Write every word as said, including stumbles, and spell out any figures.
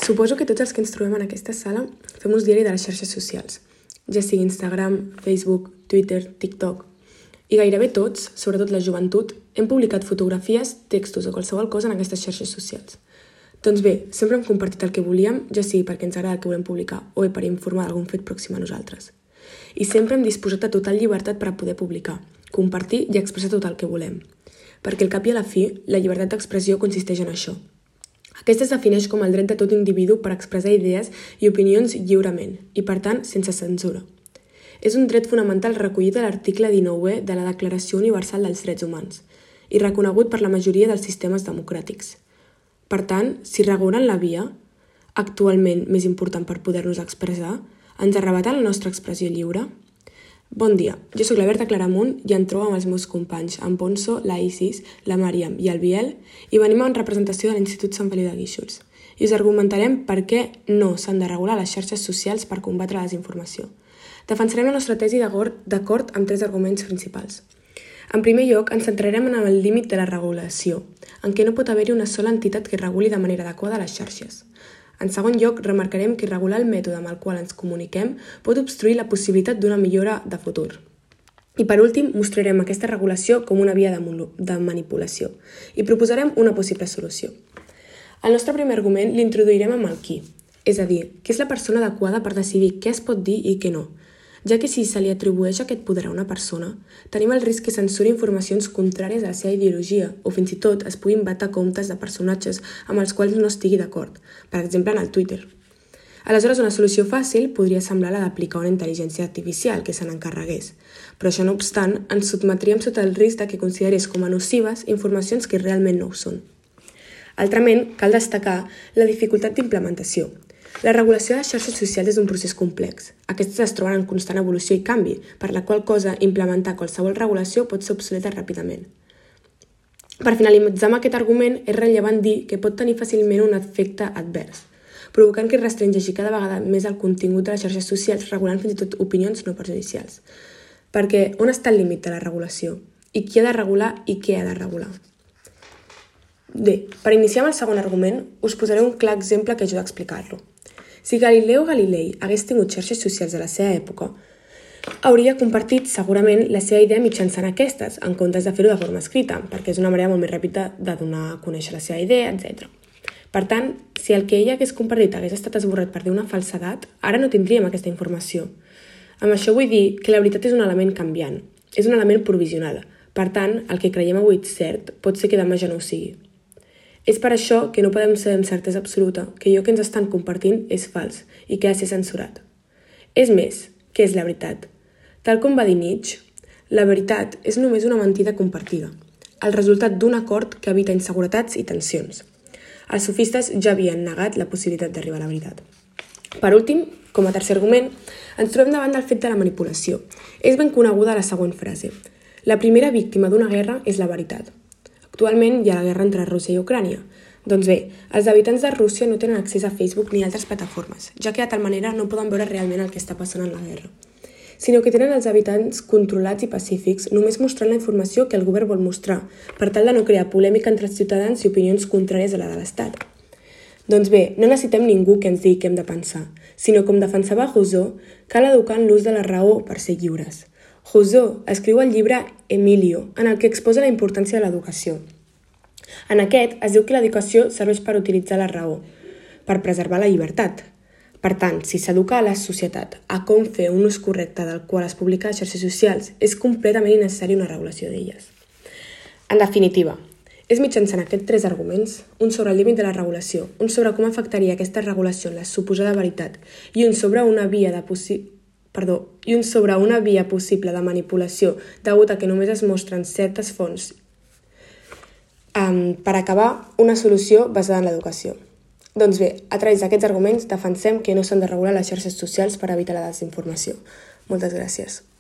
Suposo que tots els que ens trobem en aquesta sala fem ús diari de les xarxes socials, ja sigui Instagram, Facebook, Twitter, TikTok. I gairebé tots, sobretot la joventut, hem publicat fotografies, textos o qualsevol cosa en aquestes xarxes socials. Doncs bé, sempre hem compartit el que volíem, ja sigui perquè ens agrada el que volem publicar o bé per informar d'algun fet pròxim a nosaltres. I sempre hem disposat de total llibertat per a poder publicar, compartir i expressar tot el que volem. Perquè al cap i a la fi, la llibertat d'expressió consisteix en això. Aquesta es defineix com el dret de tot individu per expressar idees i opinions lliurement i, per tant, sense censura. És un dret fonamental recollit a l'article dinou de la Declaració Universal dels Drets Humans i reconegut per la majoria dels sistemes democràtics. Per tant, si regulen la via, actualment més important per poder-nos expressar, ens arrebata la nostra expressió lliure? Bon dia, jo sóc la Berta Claramunt i em trobo amb els meus companys, en Ponso, la Isis, la Màriam i el Biel, i venim en representació de l'Institut Sant Feliu de Guíxols. I us argumentarem per què no s'han de regular les xarxes socials per combatre la desinformació. Defensarem la nostra tesi d'acord amb tres arguments principals. En primer lloc, ens centrarem en el límit de la regulació, en què no pot haver-hi una sola entitat que reguli de manera adequada les xarxes. En segon lloc, remarcarem que regular el mètode amb el qual ens comuniquem pot obstruir la possibilitat d'una millora de futur. I per últim, mostrarem aquesta regulació com una via de manipulació i proposarem una possible solució. El nostre primer argument l'introduirem amb el qui, és a dir, qui és la persona adequada per decidir què es pot dir i què no, ja que si se li atribueix aquest poder a una persona, tenim el risc que censuri informacions contràries a la seva ideologia o fins i tot es puguin vetar comptes de personatges amb els quals no estigui d'acord, per exemple en el Twitter. Aleshores, una solució fàcil podria semblar la d'aplicar una intel·ligència artificial que se n'encarregués, però això no obstant, ens sotmetríem sota el risc de que considerés com a nocives informacions que realment no ho són. Altrament, cal destacar la dificultat d'implementació. La regulació de les xarxes socials és un procés complex. Aquestes es troben en constant evolució i canvi, per la qual cosa implementar qualsevol regulació pot ser obsoleta ràpidament. Per finalitzar amb aquest argument, és rellevant dir que pot tenir fàcilment un efecte advers, provocant que es restringeixi cada vegada més el contingut de les xarxes socials, regulant fins i tot opinions no perjudicials. Perquè on està el límit de la regulació? I qui ha de regular i què ha de regular? Bé, per iniciar amb el segon argument, us posaré un clar exemple que ajuda a explicar-lo. Si Galileo Galilei hagués tingut xarxes socials a la seva època, hauria compartit segurament la seva idea mitjançant aquestes, en comptes de fer-ho de forma escrita, perquè és una manera molt més ràpida de donar a conèixer la seva idea, etcètera. Per tant, si el que ella hagués compartit hagués estat esborrat per dir una falsedat, ara no tindríem aquesta informació. Amb això vull dir que la veritat és un element canviant, és un element provisional. Per tant, el que creiem avui cert pot ser que demà ja no ho sigui. És per això que no podem saber amb certesa absoluta que allò que ens estan compartint és fals i que ha de ser censurat. És més, què és la veritat? Tal com va dir Nietzsche, la veritat és només una mentida compartida, el resultat d'un acord que evita inseguretats i tensions. Els sofistes ja havien negat la possibilitat d'arribar a la veritat. Per últim, com a tercer argument, ens trobem davant del fet de la manipulació. És ben coneguda la següent frase. La primera víctima d'una guerra és la veritat. Actualment hi ha la guerra entre Rússia i Ucrània. Doncs bé, els habitants de Rússia no tenen accés a Facebook ni a altres plataformes, ja que de tal manera no poden veure realment el que està passant en la guerra, sinó que tenen els habitants controlats i pacífics només mostrant la informació que el govern vol mostrar, per tal de no crear polèmica entre els ciutadans i opinions contràries a la de l'Estat. Doncs bé, no necessitem ningú que ens digui què hem de pensar, sinó com defensava Rousseau, cal educar en l'ús de la raó per ser lliures. Rousseau escriu el llibre Emilio, en el que exposa la importància de l'educació. En aquest es diu que l'educació serveix per utilitzar la raó, per preservar la llibertat. Per tant, si s'educa a la societat a com fer un ús correcte del qual es publica a les xarxes socials, és completament innecessari una regulació d'elles. En definitiva, és mitjançant aquests tres arguments, un sobre el límit de la regulació, un sobre com afectaria aquesta regulació en la suposada veritat i un sobre una via de possible Perdó, i un sobre una via possible de manipulació degut a que només es mostren certes fonts um, per acabar una solució basada en l'educació. Doncs bé, a través d'aquests arguments defensem que no s'han de regular les xarxes socials per evitar la desinformació. Moltes gràcies.